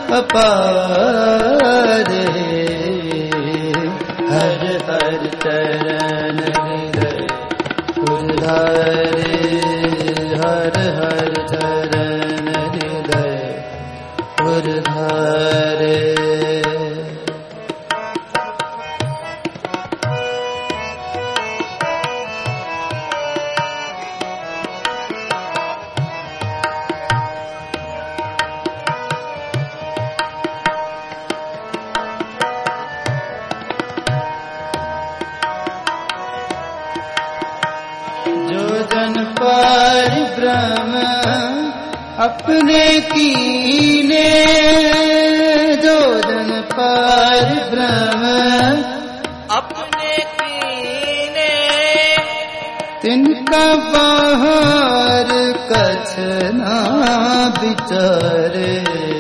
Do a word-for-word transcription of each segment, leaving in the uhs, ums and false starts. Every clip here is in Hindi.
अपारे। हर हर चरण हृदय उधारे, हर हर चरण हृदय उधारे। अपने कीने जो जन पार ब्रह्म अपने कीने, तिनका बाहर कछ ना विचारे।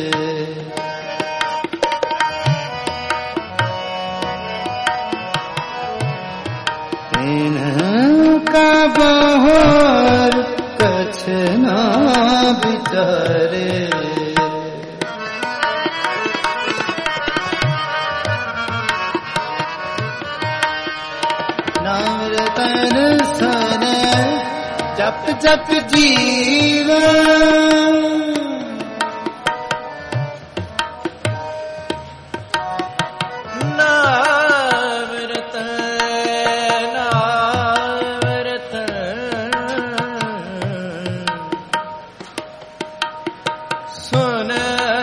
तिनका बाहर कछ ना विचारे। नाम रतन सन जप जप जीवन, नाम रतन नाम रतन सुन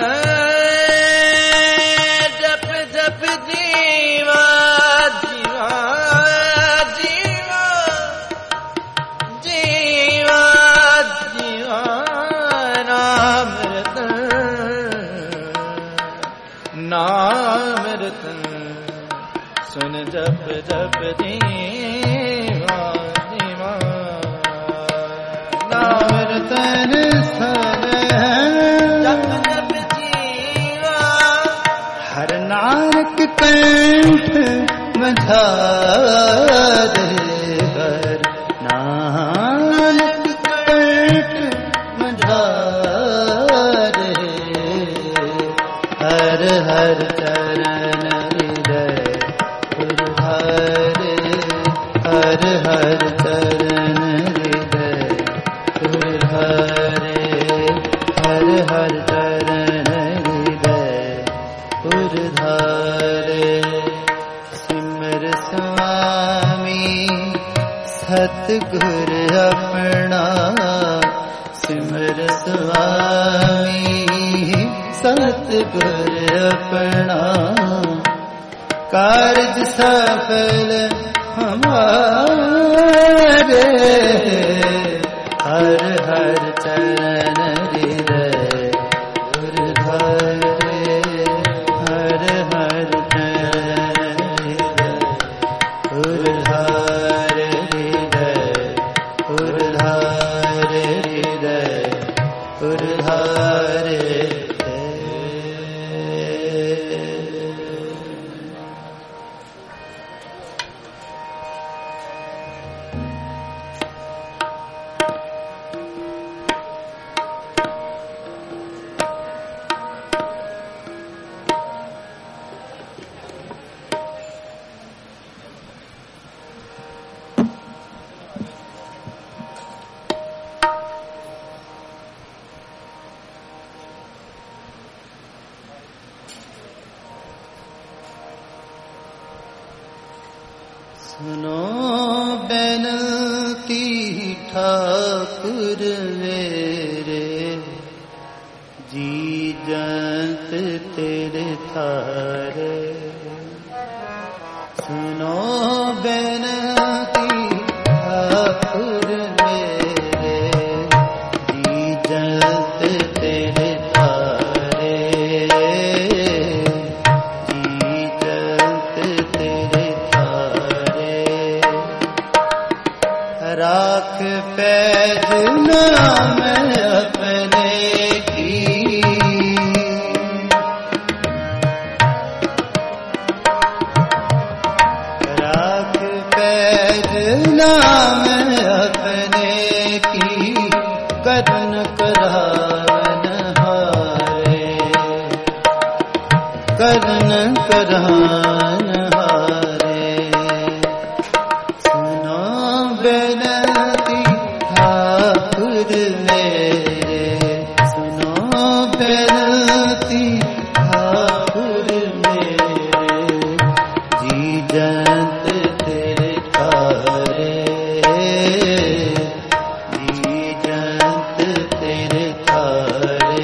जप जप जीवा जीवा जीवा जीवा जीवा नाम रतन नाम रतन सुन जप जप जीवा जीवा नाम रतन सन जप जप जीवा। हर नानक कंठ मझारे, हर नानक कंठ मझारे। हर हर चरण हृदय उधारे, हर हर चरण हृदय उधारे, हर हर चरण हृदय उधारे। सिमर स्वामी सतगुर अपना, सिमर स्वामी सतगुर अपना। कार्य सफल हमारे, हर हर चरण हृदय उधारे, हर हर चरण हृदय उधारे, हृदय उधारे, हृदय उधारे। सुनो बेनती ठाकुर मेरे, जी जंत तेरे थारे। सुनो बेनती ठाकुर मेरे, जी जंत तेरे थारे, जी जंत तेरे राख पैज नाम अपने की, राख पैज नाम अपने की। करन करावन हारे, मान हारे। सुनो बेनती ठाकुर मेरे, सुनो बेनती ठाकुर मेरे, जी जंत तेरे तारे, जी जंत तेरे तारे।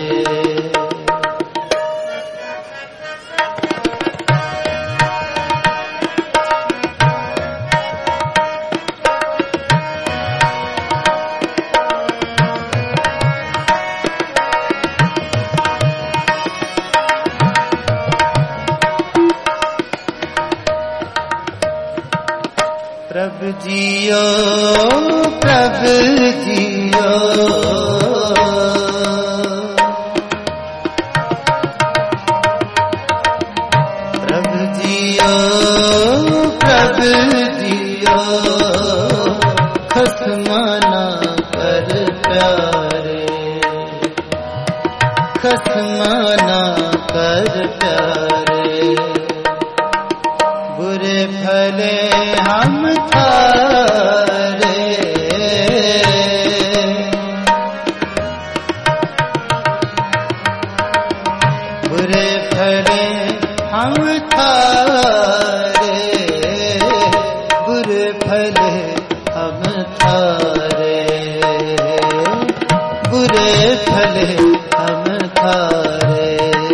प्रभु जियो प्रभु जियो, प्रभु जियो प्रभु जियो, खसमाना कर प्यारे, खसमाना कर प्यारे। बुरे भले हम थारे, बुरे भले हम थारे, बुरे भले हम थारे, बुरे भले हम थारे।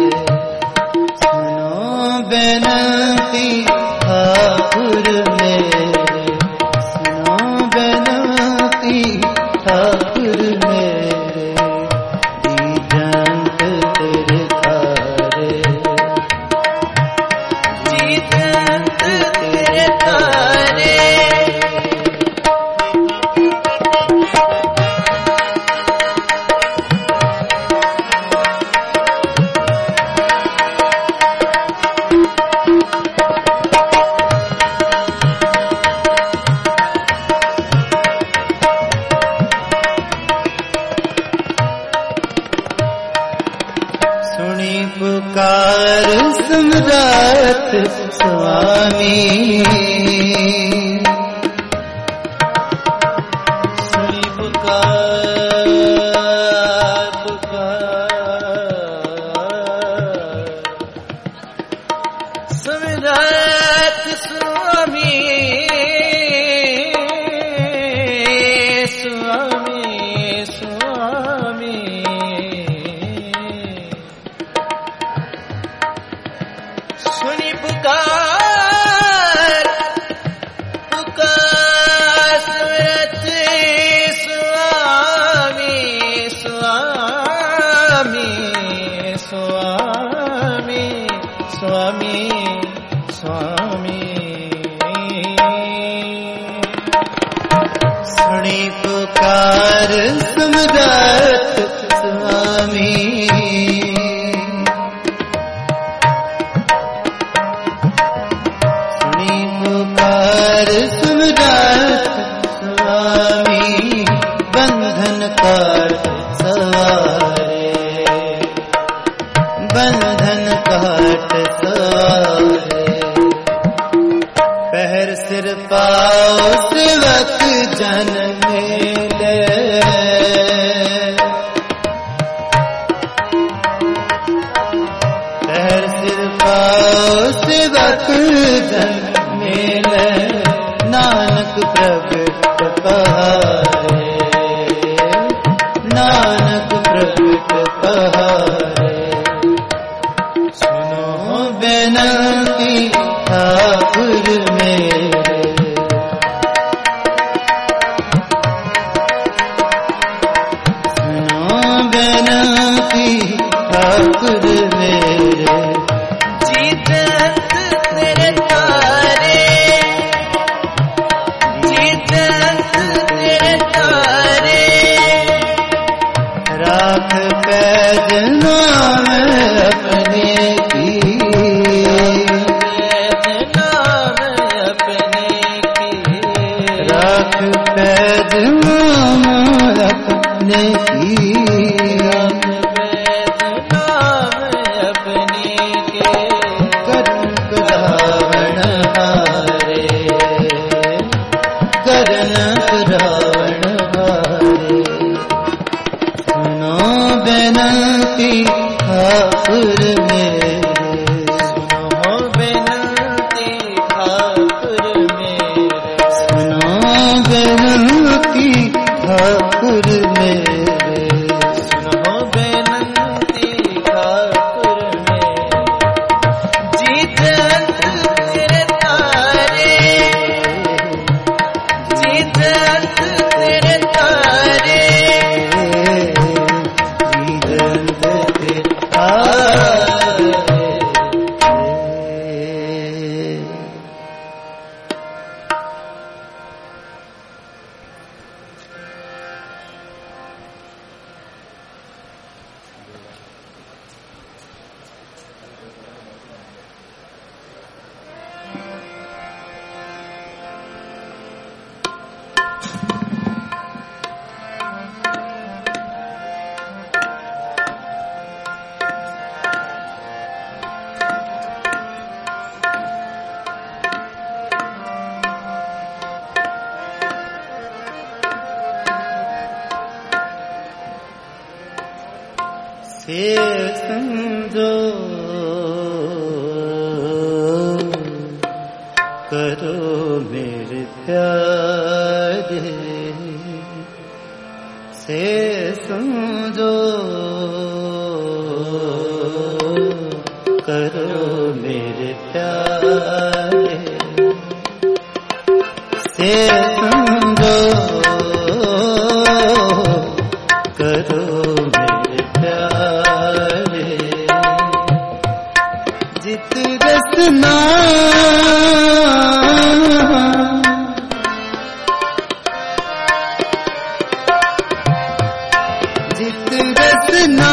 सुनो बेनती ठाकुर मेरे, सुनो बेनती ठाकुर मेरे, जी जंत तेरे तारे, जी जंत तेरे तारे। सुनी पुकार सम्राट स्वामी, सुनी पुकार पुकार सम्राट स्वामी, स्वामी स्वामी। सुनी पुकार पुकार सम्राट स्वामी, स्वामी स्वामी स्वामी स्वामी। सुनी पुकार सम्राट स्वामी, पुकार सम्राट स्वामी, बंधन काट सवारे, बंधन काट सवारे। पहर सिर पाओ सेवक जन मेले, पहर सिर पाओ सेवक जन मेले, नानक प्रगट कहारे, नानक प्रगट कहारे। सुनो बेनती ठाकुर मेरे, सुनो बेनती ठाकुर मेरे, जी जंत तेरे तारे, जी जंत तेरे तारे। राख पैज नाम अपने की, से समझो करो मेरे प्यारे से समझो करो मेरे प्यारे से समझो करो मेरे प्यारे जित रसना जित रसना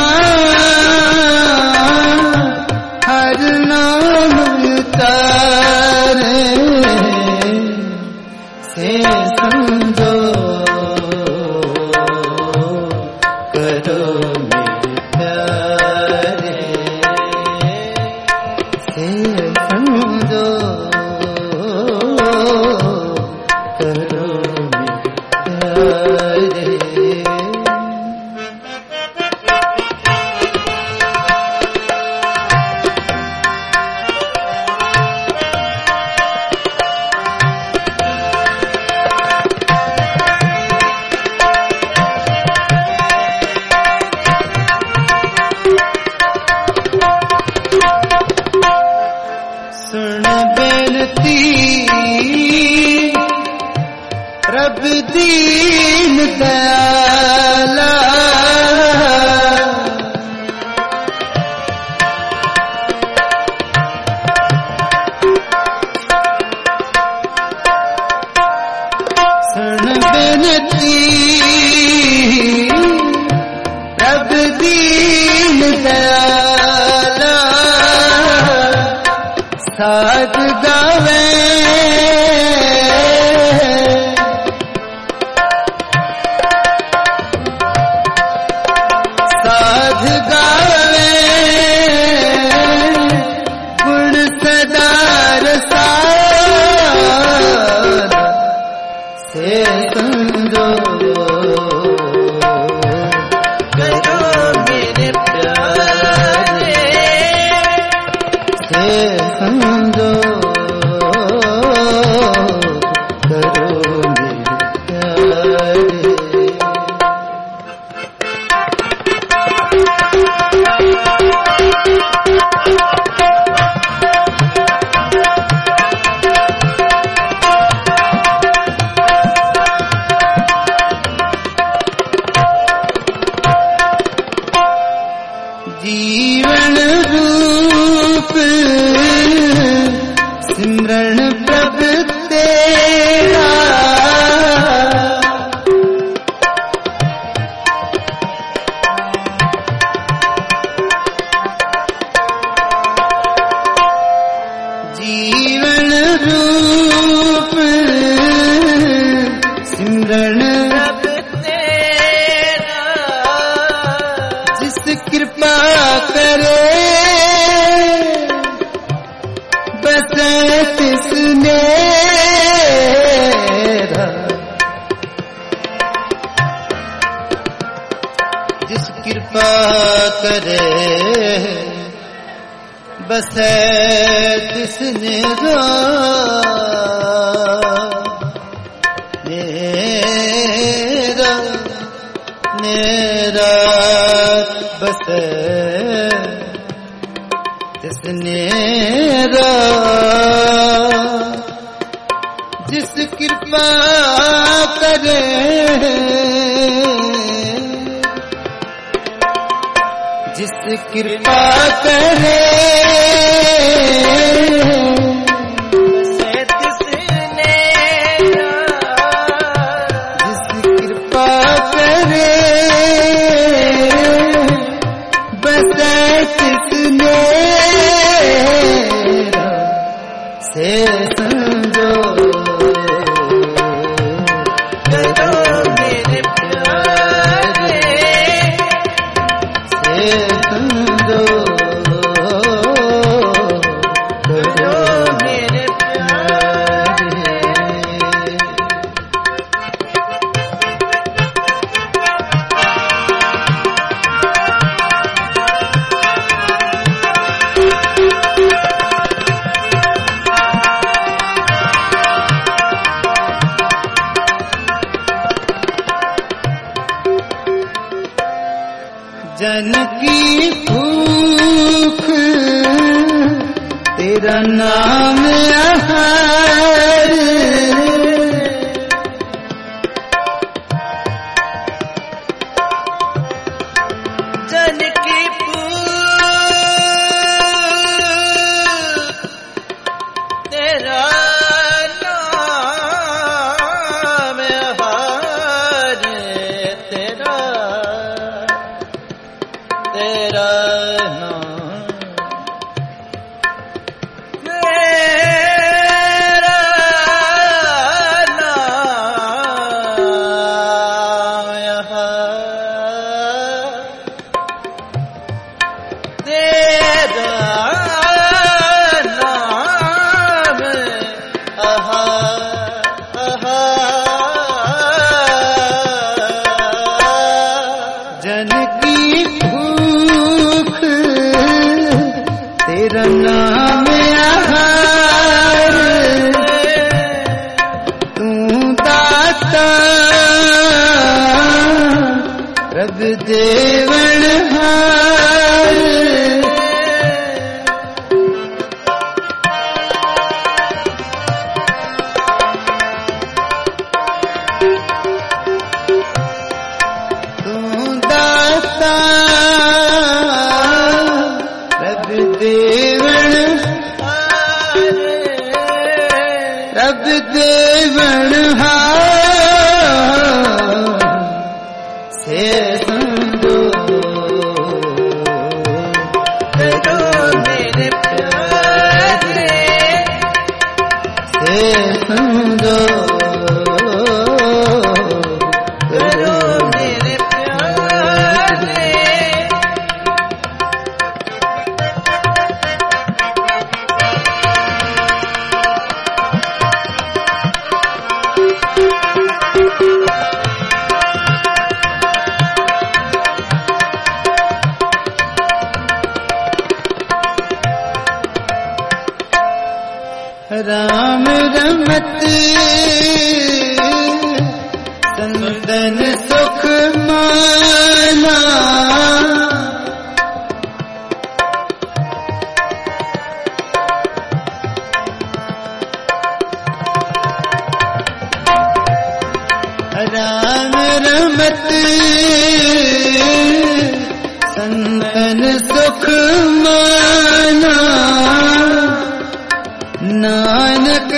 हर नाम उतारे से समझो करो मेरे प्यारे से समझो करो मेरे सुन बेनती रब दीन दयाला सुन बेनती रब दीन दयाला साध गावे साध गावे गुण सदार साध से समझो करो मेरे प्यारे से समझो करो मेरे जीवन रूप सिमरन प्रभ तेरा जीवन रूप सिमरन प्रभ तेरा जिस कृपा करे बसे तिसने जिस कृपा करे बसे तिसने नेरा नेरा बसे तिसने जिस कृपा करे जिस कृपा करे से तिसने जिस कृपा करे बसे तिसने से समझो करो मेरे प्यारे से समझो करो मेरे प्यारे जन की भूख तेरा नाम आहार, जन की भूख तेरा नाम आहार, तेरा तेरा नाम तेरा नाम आहार, तेरा नाम आहार, आहार। जन की भूख तेरा नाम आहार, तू दाता रब देवनहार, तू दाता रब देवनहार, रब देवनहार, से समझो करो मेरे प्यारे, से समझो करो मेरे प्यारे। राम रमत संदन सुख माना, राम रमत संदन सुख माना, नानक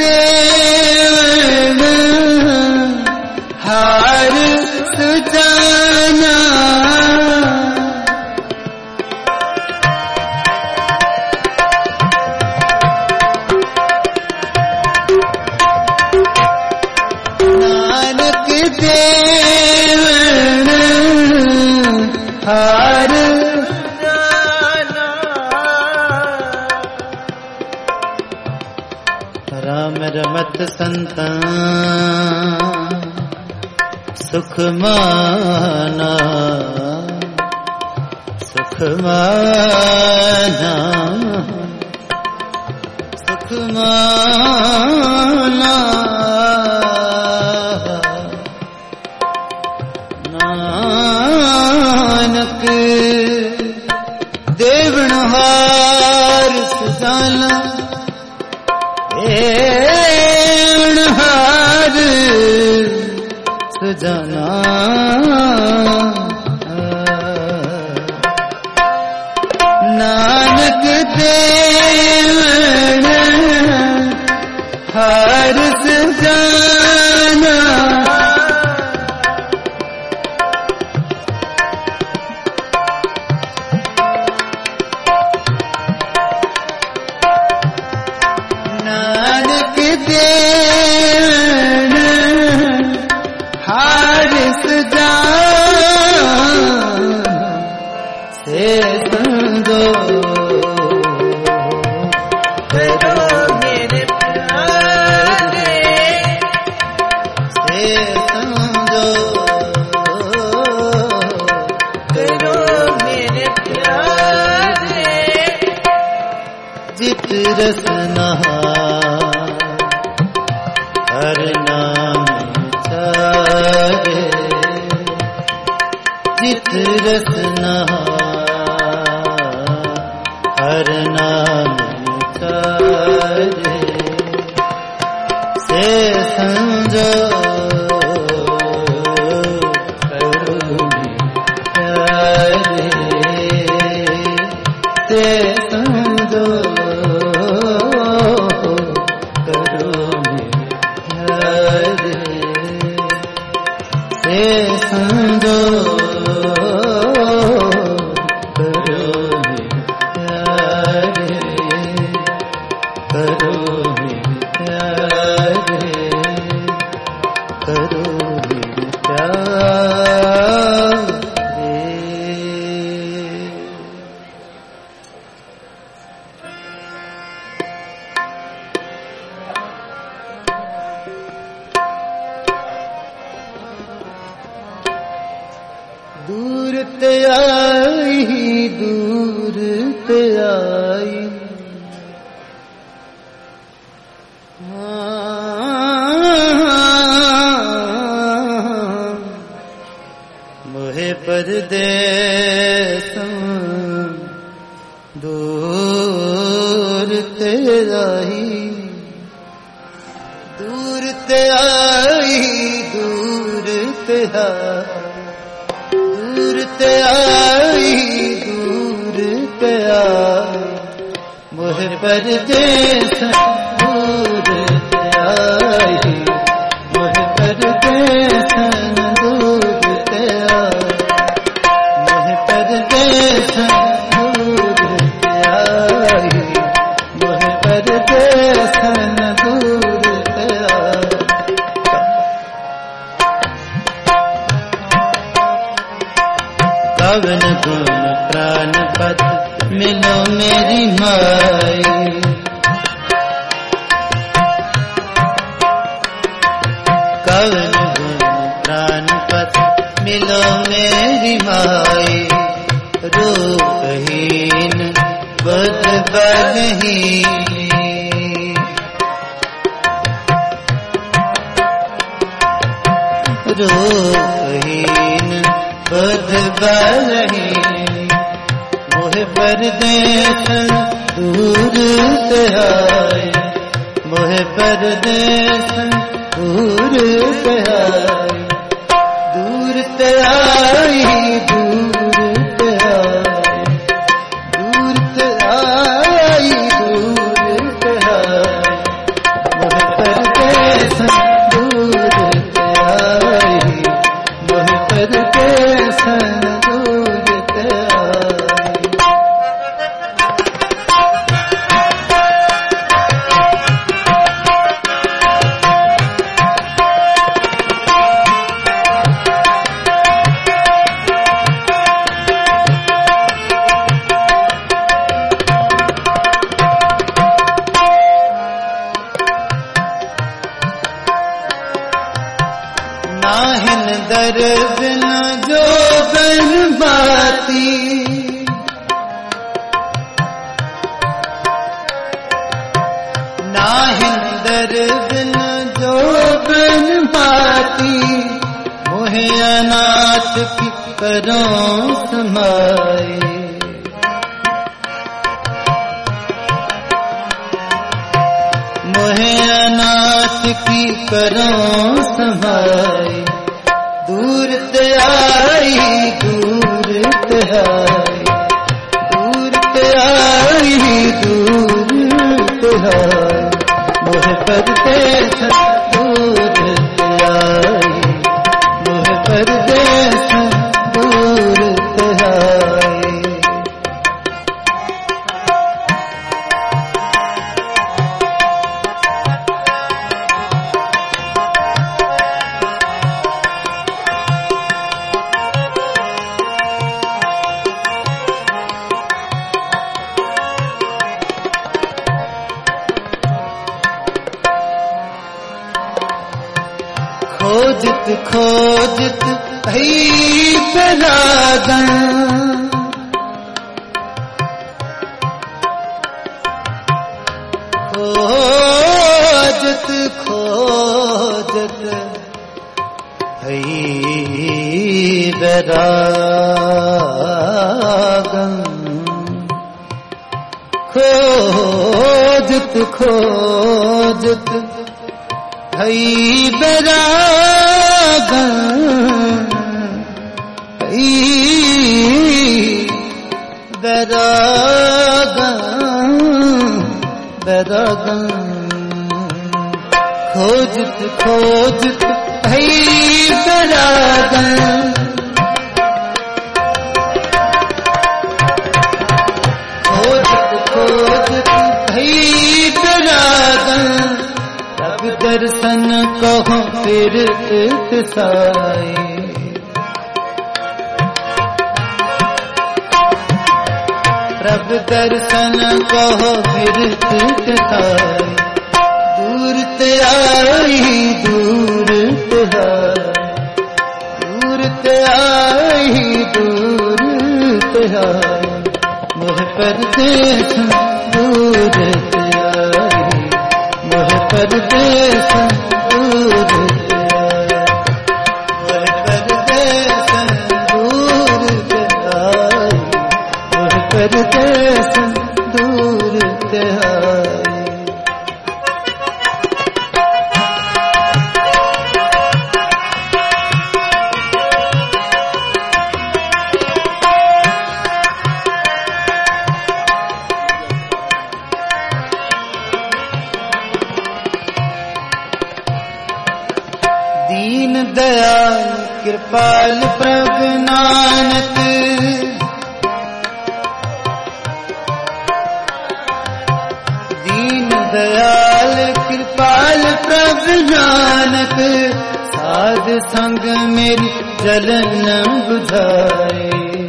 देवन हार सुजाना, नानक देवन हार राम रमत संतान सुख माना, सुख माना, सुख माना, नानक देवनहार सुजाना, देवनहार सुजाना, नानक देवन हार सुजाना, नानक देवन हार सुजाना, से समझो करो मेरे प्यारे, से समझो करो मेरे प्यारे। जित रसना हर नाम चाहे, जित रसना हर नाम उचारे से समझो करो प्यारे से समझो करो प्यारे से समझो दूर ते आई दूर ते आई मोहे परदेस दूर ते आई दूर ते आई दूर ते आई दूर ते आई दूर ते आई मोहे परदेस दूर ते आई मोहे परदेस दूर ते आई मोहे परदेस दूर ते आई मोहे परदेस दूर ते आई कवन गुण प्राण पद मिलो मेरी माई कवन गुण प्राण पद मिलो मेरी माई रूपहीन बुद्ध बलहीन रूपहीन बुद्ध बलहीन मोहे परदेस दूर ते आए मोहे परदेस दूर ते आए दूर ते आई दूर ते आए दूर ते आई दूर ते आए मोहे परदेस दूर ते आई मोहे परदेस दूर ते आई नाहिन दर बिना जो बन बाती नाहिन दर बिना जो बन बाती मोहे अनाथ की करो समाए मोहे अनाथ की करो समाए दूर ते आई दूर ते आई दूर ते आई दूर ते आई मोहे परदेस दूर ते आई मोहे परदेस दूर ते आई खोजत खोजत भई बलागन खोजत खोजत भई बैरागन खोजत खोजत हई बैरागन हई बैरागन बैरागन खोजत खोजत हई बैरागन खोजत खोजत हई बैरागन तब दर्शन कहो फिर साई प्रभ दर्शन कहो फिर साई दूर ते आई दूर ते आई दूर ते आई दूर ते आई मोह परदेस दूर ते आई मोह परदेस दूर ते आई मोह परदेस दूर ते आई मोह परदेस दूर ते आई दीन दयाल कृपाल प्रभु नानक दीन दयाल कृपाल प्रभु नानक साध संग मेरी जलन बुझाए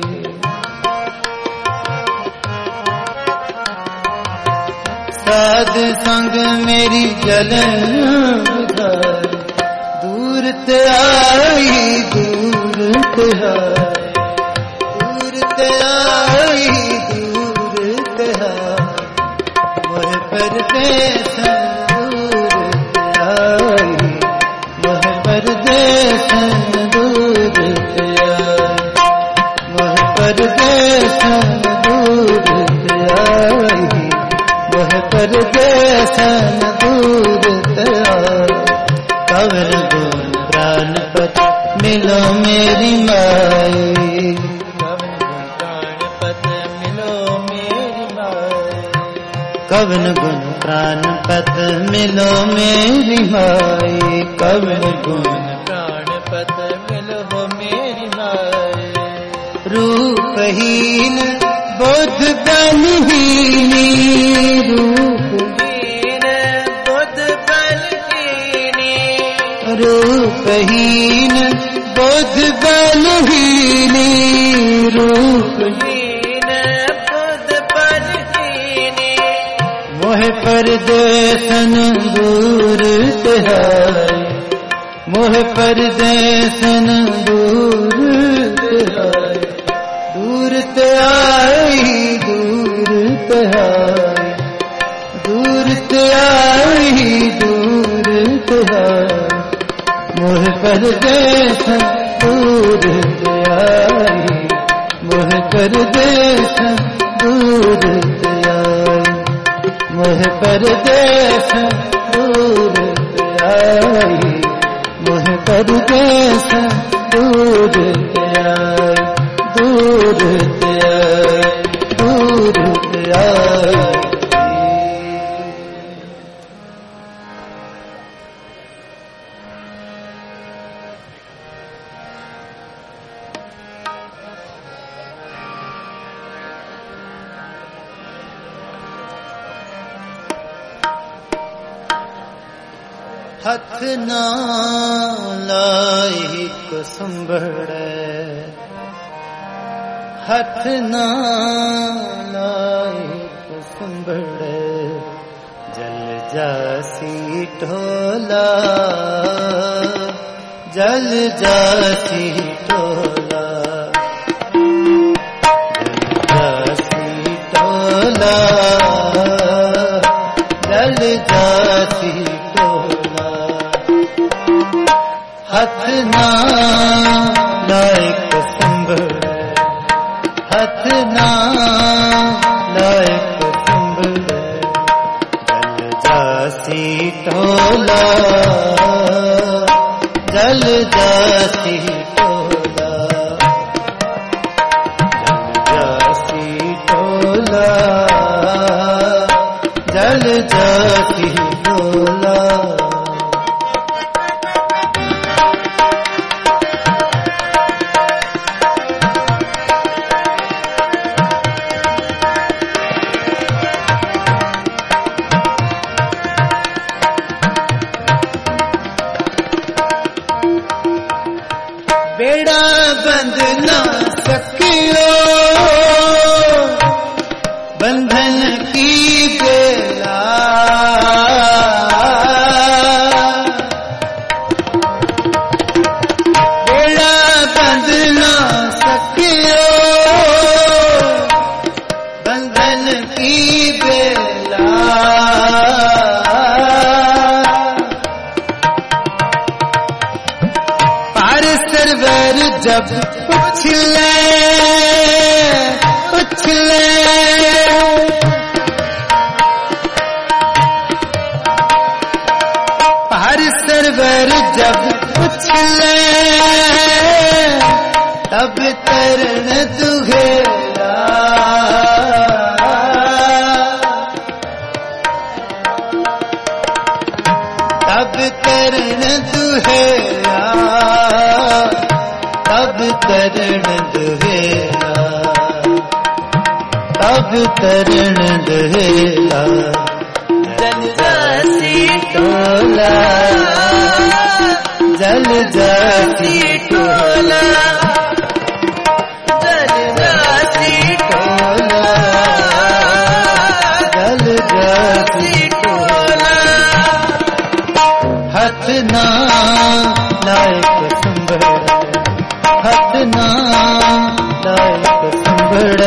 साध संग मेरी जलन बुझाए दूर ते आई दूर ते आई दूर ते आई दूर ते आई मोह परदेस दूर ते आई मोह परदेस दूर ते आई मोह परदेस दूर ते आई मोह परदेस दूर ते आई कवर गुण प्राणपत मिलो मेरी माई कवन गुण प्राणपत मिलो मेरी माई कवन गुण प्राणपत मिलो मेरी माई रूपहीन बोध बलहीनी रूपहीन बोध बलहीनी रूपहीन बोध बलहीनी रूपहीन बोध बलहीनी मोह परदेसन दूर ते आई मोह परदेसन दूर ते आई दूर ते आई दूर ते आई दूर ते आई दूर ते आई मोह परदेस दूर ते आई मोह परदेस दूर ते आई मोह परदेस दूर ते आई मोह परदेस दूर ते आई दूर ते आई दूर ते आई हथ ना लाई को संभड़े हथ ना लाई को संभड़े जल जासी ढोला जल जासी ढोला जल जासी ढोला जल जासी हथ ना लायक हथ ना लायक संभल जल जासी टोला जल जासी टोला जल जासी टोला बेड़ा बंध ना सकियो बंधन की बेला बेड़ा बंध ना सकियो बंधन की बेला पार सरवर जब उछले उछले पार सरवर जब उछले तब तरण दुहेला तब तरण दुहेला तब तरण दुहेला तब तरण दुहेला जल जासी टोला जल जासी टोला जल जासी टोला जल जासी टोला हथ ना लायक संभल हथ ना लायक संभल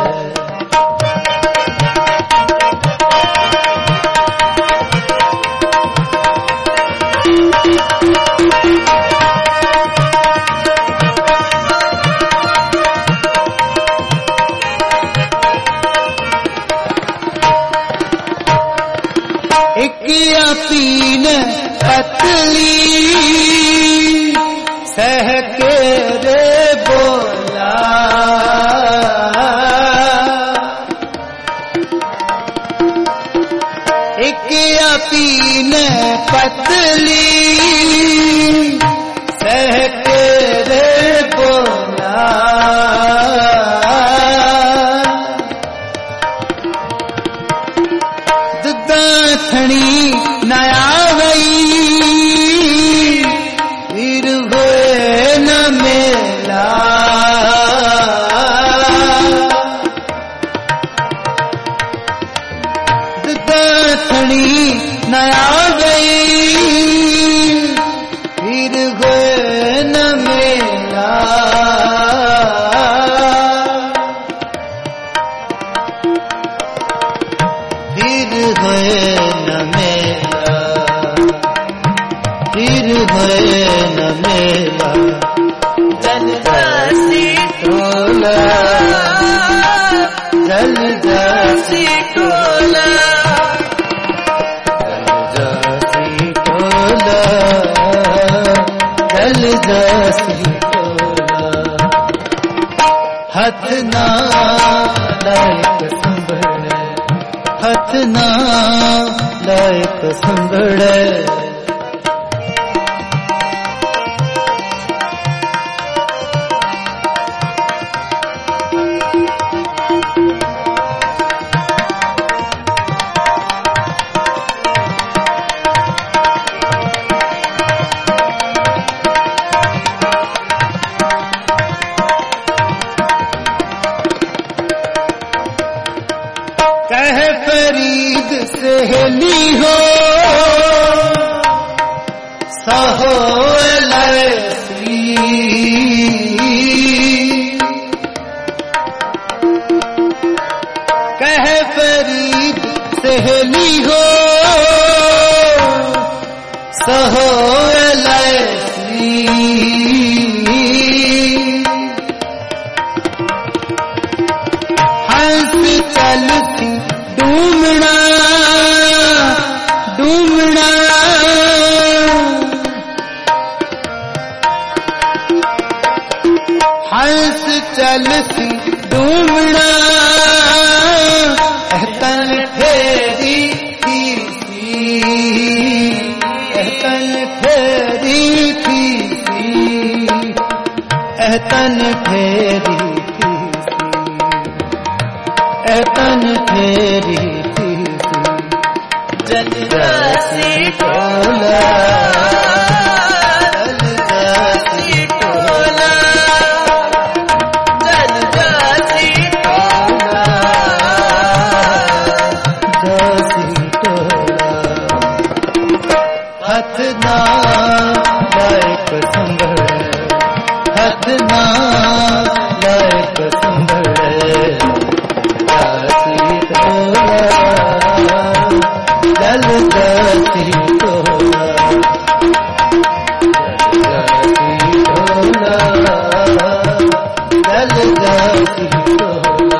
इकिया पीन पतली सह के रे बोला इकिया पीन पतली सह के रे बोला दुदाथणी नया गई फिर हुए न मेला दुदाथणी नया गई फिर हुए न मेला फिर हुए न मेला फिर हुए न मेला जल जासी टोला जल जासी टोला जासी टोला जल जासी टोला हथ ना लायक संभल हथ ना लायक संभल कह फरीद सहेली हो सहो लैसी कह फरीद सहेली हो सहो लैसी डूमना हंस चल सी डूमना तन फेरी थी तन फेरी थी तन फेरी थी तन फेरी थी जलदासी टोला जलदासी टोला जलदासी टोला दासी टोला हथ ना लायक संभल हथ ना लायक संभल दासी टोला जलदासी टोला जलदासी टोला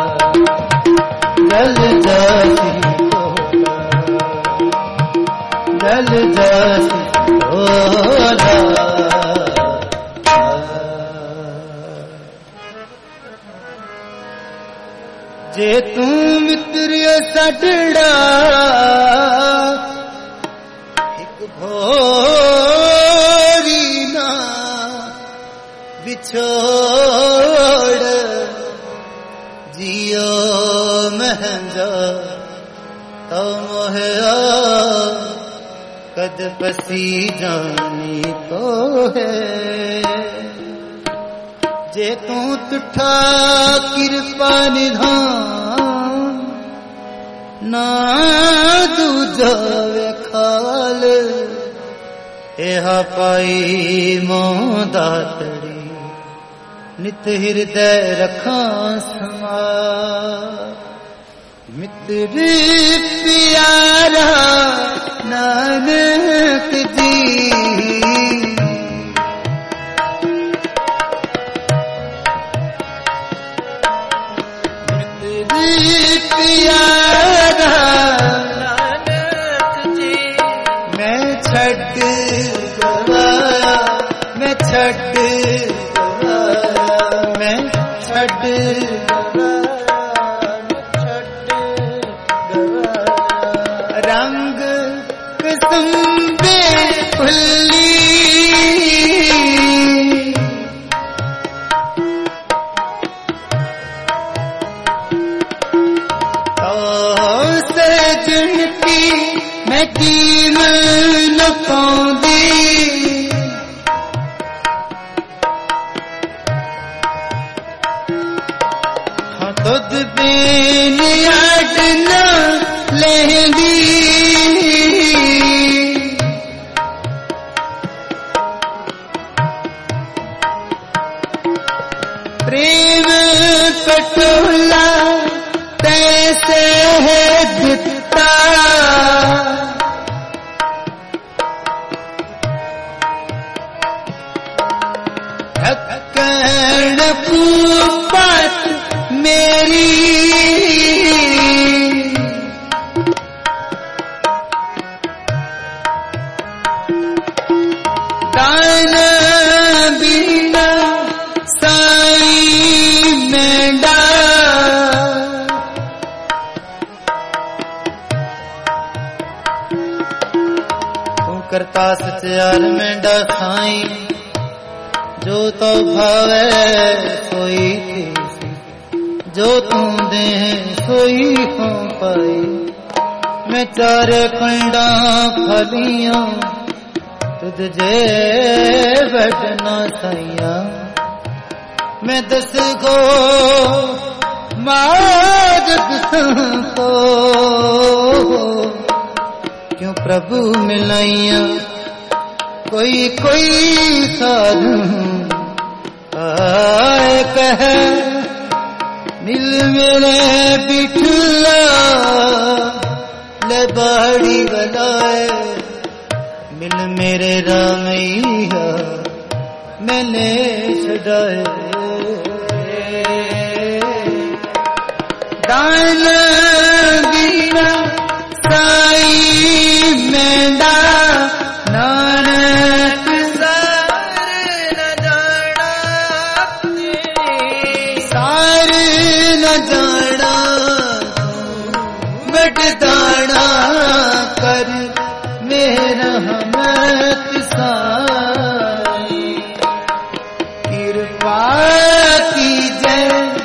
जलदासी टोला जलदासी टोला जे तू मित्र सडड़ा एक भोरी ना बिछोड़ जियो महंगा तो मोहया कद पसी जानी तो है जे तू तुठा कृपा निधान ना दूजा वेखाल एहा पाई मोदातड़ी नित हृदय रखां समा मित्र प्यारा नानक जी प्यारा नानक जी मैं छड़ गवाया मैं छड़ गवाया मैं छड़ गवाया रंग कसुम्बे फुल्ली जिनकी मैं कीमत न पाऊंगी हाँ तुझ बिन याद न लेंगी प्रेम पटोला तैसे है दिता ढक्कन कुपत मेरी दान बिना साई मेंढा करता सचार मेंढा खाई जो तो भावे सोई थी जो तू दे सोई हो पाई मैं चारे पंडा फलियां तुझे बैठना सैया मैं दस को माजक को क्यों प्रभु मिलाइया कोई कोई साधु आए कह मिल मेरे बिठला ले बाड़ी बनाए मिल मेरे रामैया मैंने छड़ाए दान बिना साई में रहमत साई कृपा कीजय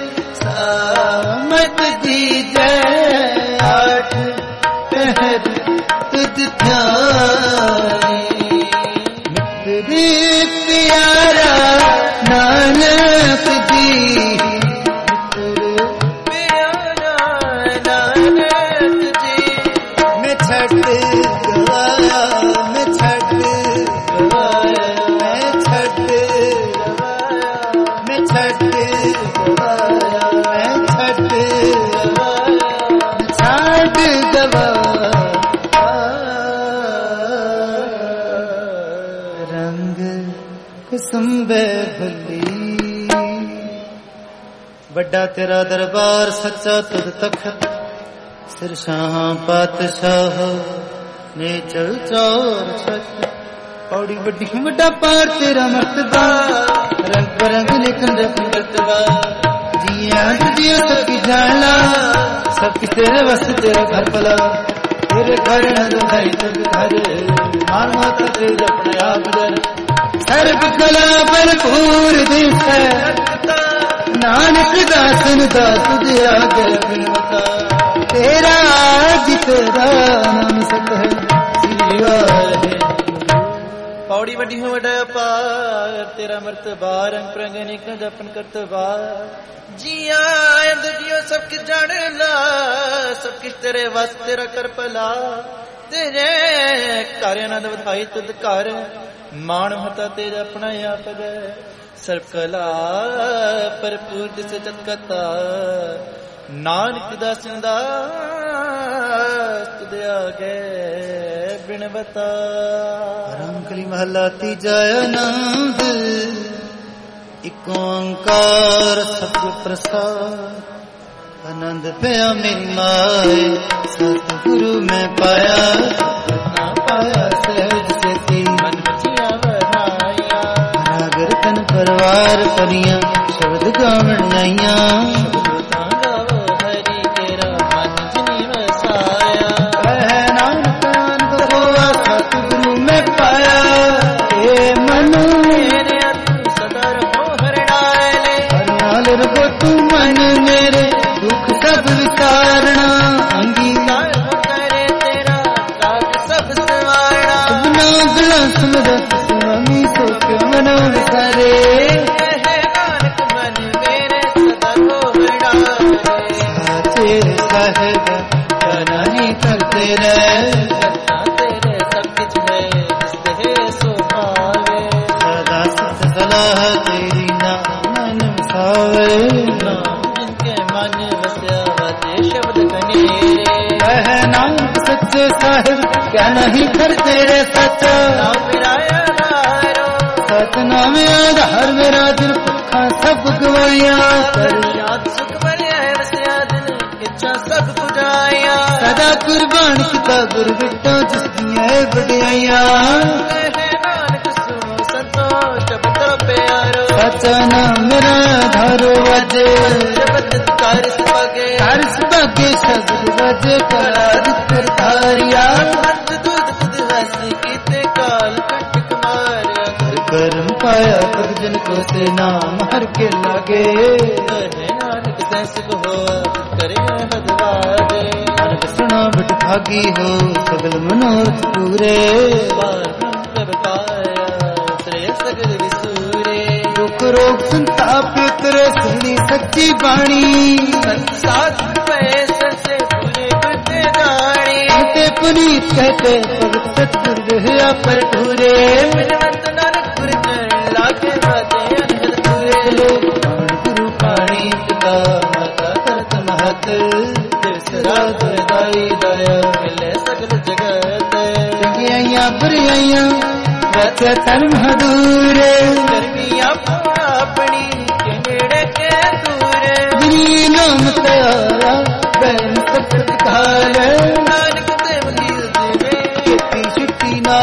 सामत दीजय आठ पहर तुझ ध्याई मित्र प्यारा नानक जी ਵੱਡਾ ਤੇਰਾ ਦਰਬਾਰ ਸੱਚਾ ਤੁਧ ਤਖਤ ਸਿਰ ਸ਼ਾਹ ਪਾਤਸ਼ਾਹ ਨੇ ਚਲ ਚੌਰ ਛੱਤ ਪੌੜੀ ਵੱਡੀ ਵੱਡਾ ਪਾਰ ਤੇਰਾ ਮਰਤਬਾ ਰੰਗ ਬਰੰਗ ਲੇਕਨ ਰੰਗ ਕਰਤਵਾ ਜੀਆਂ ਜੀਓ ਸਭ ਕੀ ਜਾਣਾ ਸਭ ਕੀ ਤੇਰੇ ਵਸ ਤੇਰਾ ਘਰ ਭਲਾ ਤੇਰੇ ਘਰ ਨਾ ਦੁਖਾਈ ਤੁਧ ਘਰ ਮਾਨ ਮਾਤਾ ਤੇਰੇ ਆਪਣੇ ਆਪ ਦਰ ਸਰਬ ਕਲਾ ਭਰਪੂਰ ਦਿਸ ਹੈ नानक दासन दास दिया गए बिनवता तेरा जी तेरा नाम सत है पौड़ी वड्डी हो वड्डा पार तेरा मर्तबा रंग प्रंग अनेक जपन करतबा जिया अंद जियो सब किस जाने ला सब किस तेरे वस तेरा कर पला तेरे कार्य आनंद बधाई तुद कर मान मता तेरा अपना आप दे सर्व कला भरपूर दिस जगता नानक दासन दास तुद आगे बिनवता रंगली महला तीजा आनंद एक ओंकार सतगुर प्रसाद आनंद पया मेरी माए सतगुरु में पाया ना पाया सहज से मन बचिया बनाया रागर तन परवार परियां शब्द गावण नैया गावो हरि तेरा मन जिनी वसाया कह नानक नानक होवा सतगुरु में पाया हे मनु मेरे तू सदा रहो हरणाले हरणाल रहो तू मन मेरे दुख सब विकारना अंगीकार करे तेरा काज सब सवारना सबना गला सुमरत स्वामी सो क्यों मनो विसारे है नानक मन मेरे सदा हो हरणाले साचे साहेब नहीं करते रहे करता तेरे सब कुछ है जिसते सो पावे सदा सत सलाह तेरी नाम मन सावे नानक सच्चे साहिब क्या नहीं करते रे सच सच नाम आधार मेरा दिल भुखा सब गवाया याद सुख बढ़िया है वसिया दिल इच्छा सब पुजाया सदा कुर्बान किता गुर बिट्टो जिसदियां बड़ियाया नानक सुनो संतो शब्द प्यारो सचा नाम मेरा धारो वजे कर सके कर सके शब्द वजे करा कर धारिया मत दूध खुद हंस कीते काल कटक मारिया कर कर्म पाया कर जन को से नाम हर के लागे कहे नानक जैस को हो करे हदवादे नानक सुना बट भागी हो सगल मनोरथ पूरे बार ब्रह्म पाया श्रेय सगल विसूरे दुख रोग संताप तेरे सुनी सच्ची बाणी संसार पैसे से भूले करते जानी कहते पुनीत कहते सतगुर रहया पर ठूरे बिनवंत नानक गुर लागे बाते अनहद पूरे गुरु पाणी पिता माता करत महत तिसरा दुर्दाई दया मिले सगल जगत जगियां बुरियां रचे तन मधुरे गर्मियां अपनी के नेड़े के दूरे जिनी नाम तेरा बैन सत्सत काल नानक ते मदीर देवे खेती छुट्टी ना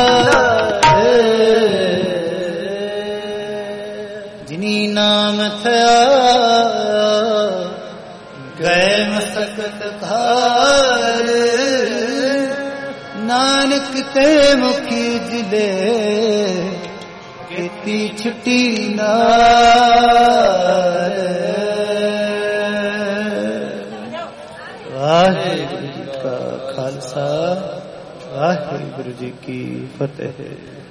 जिनी नाम थया गए मसकत धार नानक ਤੇ ਮੁਖੀ ਜਿਲੇ ਕੀਤੀ ਛੁੱਟੀ ਨਾਲ। ਵਾਹਿਗੁਰੂ ਜੀ ਕਾ ਖਾਲਸਾ, ਵਾਹਿਗੁਰੂ ਜੀ ਕੀ ਫਤਿਹ।